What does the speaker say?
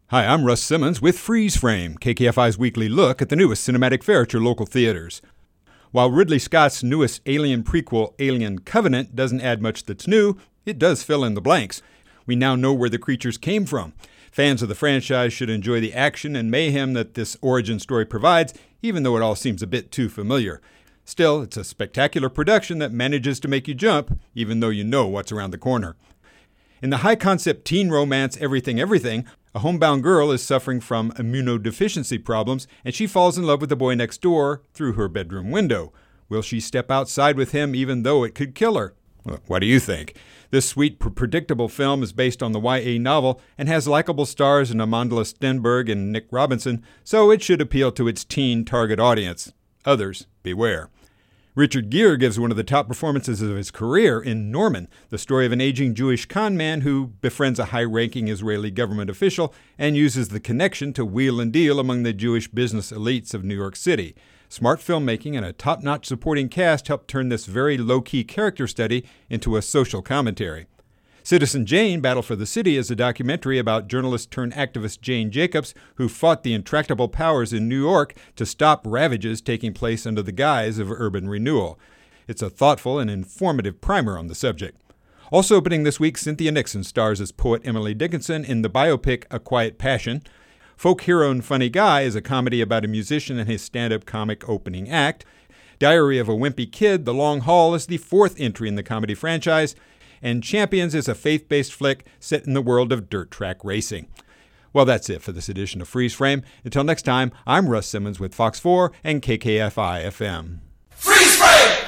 Hi, I'm Russ Simmons with Freeze Frame, KKFI's weekly look at the newest cinematic fare at your local theaters. While Ridley Scott's newest Alien prequel, Alien Covenant, doesn't add much that's new, it does fill in the blanks. We now know where the creatures came from. Fans of the franchise should enjoy the action and mayhem that this origin story provides, even though it all seems a bit too familiar. Still, it's a spectacular production that manages to make you jump, even though you know what's around the corner. In the high-concept teen romance Everything Everything, a homebound girl is suffering from immunodeficiency problems, and she falls in love with the boy next door through her bedroom window. Will she step outside with him even though it could kill her? Well, what do you think? This sweet, predictable film is based on the YA novel and has likable stars in Amanda Stenberg and Nick Robinson, so it should appeal to its teen target audience. Others, beware. Richard Gere gives one of the top performances of his career in Norman, the story of an aging Jewish con man who befriends a high-ranking Israeli government official and uses the connection to wheel and deal among the Jewish business elites of New York City. Smart filmmaking and a top-notch supporting cast helped turn this very low-key character study into a social commentary. Citizen Jane, Battle for the City is a documentary about journalist-turned-activist Jane Jacobs, who fought the intractable powers in New York to stop ravages taking place under the guise of urban renewal. It's a thoughtful and informative primer on the subject. Also opening this week, Cynthia Nixon stars as poet Emily Dickinson in the biopic A Quiet Passion. Folk Hero and Funny Guy is a comedy about a musician and his stand-up comic opening act. Diary of a Wimpy Kid, The Long Haul is the fourth entry in the comedy franchise. And Champions is a faith-based flick set in the world of dirt track racing. Well, that's it for this edition of Freeze Frame. Until next time, I'm Russ Simmons with Fox 4 and KKFI FM. Freeze Frame!